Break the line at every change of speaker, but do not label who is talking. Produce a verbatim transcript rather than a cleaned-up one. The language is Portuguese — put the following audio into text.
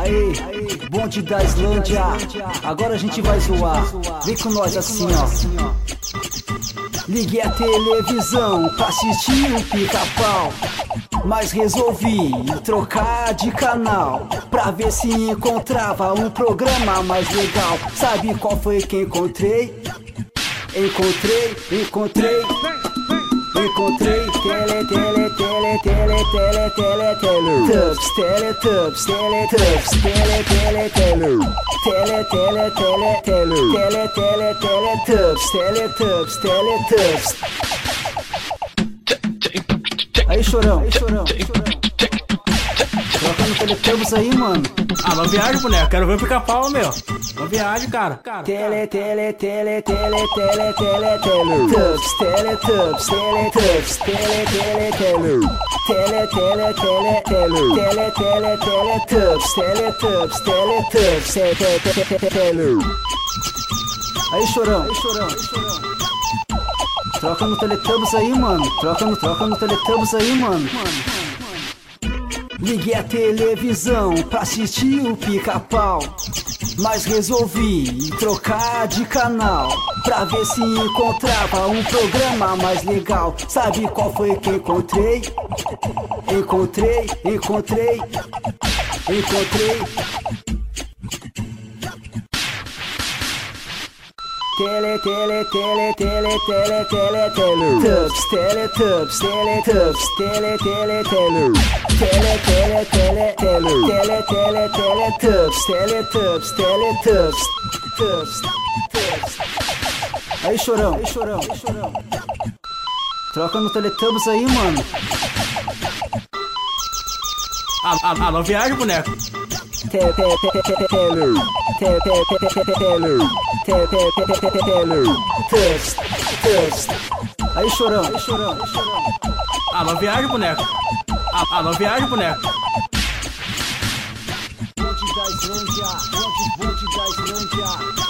Aí, bonde da Islândia, agora a gente vai zoar. Vem com nós assim, ó. Liguei a televisão pra assistir o Pica-Pau, mas resolvi trocar de canal pra ver se encontrava um programa mais legal. Sabe qual foi que encontrei? Encontrei, encontrei, encontrei tele, tele, tele, tele, tele, tele, tele, tubs, tele, tubs, tele, tubs, tele, tele, tele, tele, tele, tele, tele, tele, tele, tele, tubs, tele, tubs, tele, tubs. Aí, chorão, aí, chorão, troca no Teletubbies aí, mano.
Ah, não viagem, boneco. Quero ver o Pica-Pau, meu. Não viagem, cara.
Tele, tele, tele, tele, tele, tele, tele, tubs, tele, tubs, tele, tubs, tele, tele, tele, tele, tele, tele, tele, tele, tele, tele, tubs, tele, tubs, tele, tubs, tele, tele. Aí, chorão, aí, chorão, aí, chorão. Troca no Teletubbies aí, mano. Troca no, troca no Teletubbies aí, mano. Liguei a televisão pra assistir o Pica-Pau, mas resolvi trocar de canal pra ver se encontrava um programa mais legal. Sabe qual foi que encontrei? Encontrei, encontrei, encontrei Tele, tele, tele, tele, tele, tele, tele, tubs, tele, tubs, tele, tubs, tele, tele, tele, tele, tele, tele, tele, tele, tele, tele, tubs, tele, tubs, tele, tubs, tubs, tubs. Aí, chorão, aí, chorão, aí, chorão. Troca no Teletubbies aí, mano.
Ah, ah, ah, não viagem, boneco.
Tele, tele, tele, tele, tele, tele, tele, tele, tubs, tubs. Aí, chorão, aí, chorão, aí, chorão.
Ah, não viagem, boneco. Ah, ah, não viagem, boneco.
Bonde da Islândia, bonde, bonde da Islândia.